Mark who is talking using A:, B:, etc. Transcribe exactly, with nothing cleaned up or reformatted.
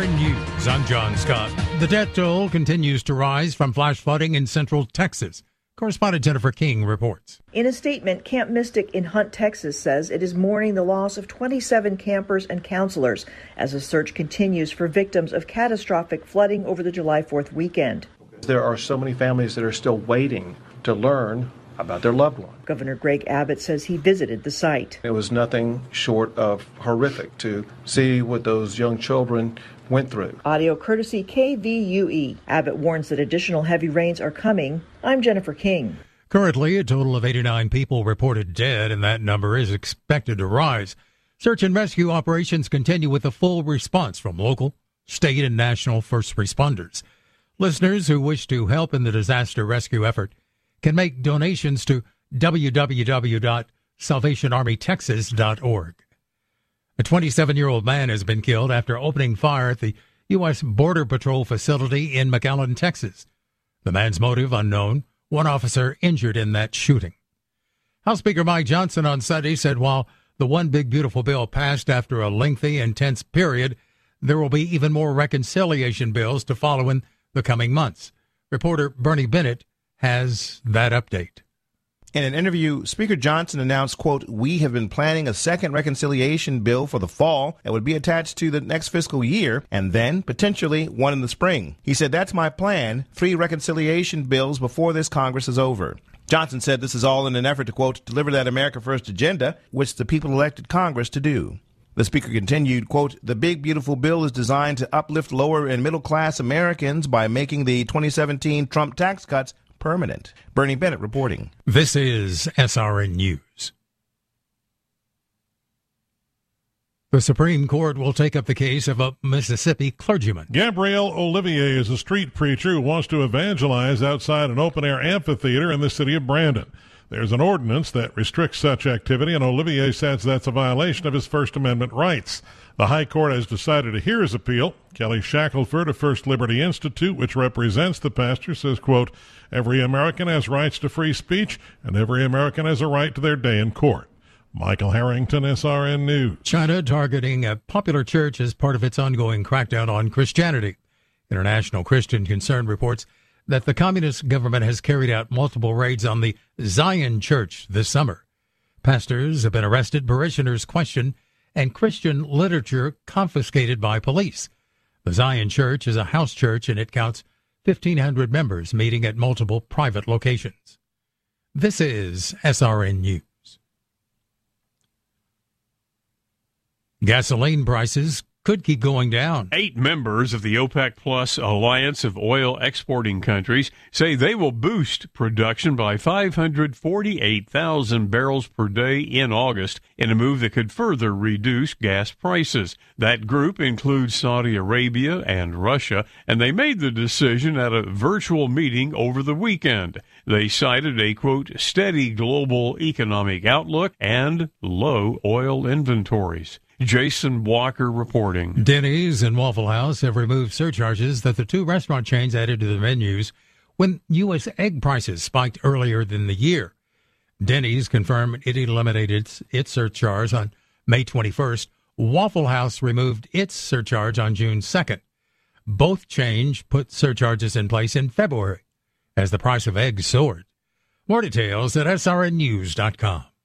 A: N News, I'm John Scott. The death toll continues to rise from flash flooding in central Texas. Correspondent Jennifer King reports.
B: In a statement, Camp Mystic in Hunt, Texas says it is mourning the loss of twenty-seven campers and counselors as a search continues for victims of catastrophic flooding over the July fourth weekend.
C: There are so many families that are still waiting to learn about their loved one.
B: Governor Greg Abbott says he visited the site.
C: It was nothing short of horrific to see what those young children went through.
B: Audio courtesy K V U E. Abbott warns that additional heavy rains are coming. I'm Jennifer King.
A: Currently, a total of eighty-nine people reported dead, and that number is expected to rise. Search and rescue operations continue with a full response from local, state, and national first responders. Listeners who wish to help in the disaster rescue effort can make donations to w w w dot salvation army texas dot org. A twenty-seven-year-old man has been killed after opening fire at the U S Border Patrol facility in McAllen, Texas. The man's motive unknown. One officer injured in that shooting. House Speaker Mike Johnson on Sunday said while the One Big Beautiful Bill passed after a lengthy and tense period, there will be even more reconciliation bills to follow in the coming months. Reporter Bernie Bennett has that update.
D: In an interview, Speaker Johnson announced, quote, "We have been planning a second reconciliation bill for the fall that would be attached to the next fiscal year, and then potentially one in the spring. He said, that's my plan, three reconciliation bills before this Congress is over. Johnson said this is all in an effort to, quote, deliver that America First agenda, which the people elected Congress to do. The speaker continued, quote, "The big, beautiful bill is designed to uplift lower and middle-class Americans by making the twenty seventeen Trump tax cuts permanent." Bernie Bennett reporting.
A: This is S R N News. The Supreme Court will take up the case of a Mississippi clergyman.
E: Gabrielle Olivier is a street preacher who wants to evangelize outside an open-air amphitheater in the city of Brandon. There's an ordinance that restricts such activity, and Olivier says that's a violation of his First Amendment rights. The High Court has decided to hear his appeal. Kelly Shackelford of First Liberty Institute, which represents the pastor, says, quote, "Every American has rights to free speech, and every American has a right to their day in court." Michael Harrington, S R N News.
A: China targeting a popular church as part of its ongoing crackdown on Christianity. International Christian Concern reports that the communist government has carried out multiple raids on the Zion Church this summer. Pastors have been arrested, parishioners questioned, and Christian literature confiscated by police. The Zion Church is a house church, and it counts fifteen hundred members meeting at multiple private locations. This is S R N News. Gasoline prices could keep going down.
F: Eight members of the OPEC Plus alliance of oil exporting countries say they will boost production by five hundred forty-eight thousand barrels per day in August in a move that could further reduce gas prices. That group includes Saudi Arabia and Russia, and they made the decision at a virtual meeting over the weekend. They cited a, quote, steady global economic outlook and low oil inventories. Jason Walker reporting.
A: Denny's and Waffle House have removed surcharges that the two restaurant chains added to their menus when U S egg prices spiked earlier in the year. Denny's confirmed it eliminated its, its surcharge on May twenty-first. Waffle House removed its surcharge on June second. Both chains put surcharges in place in February as the price of eggs soared. More details at S R N news dot com.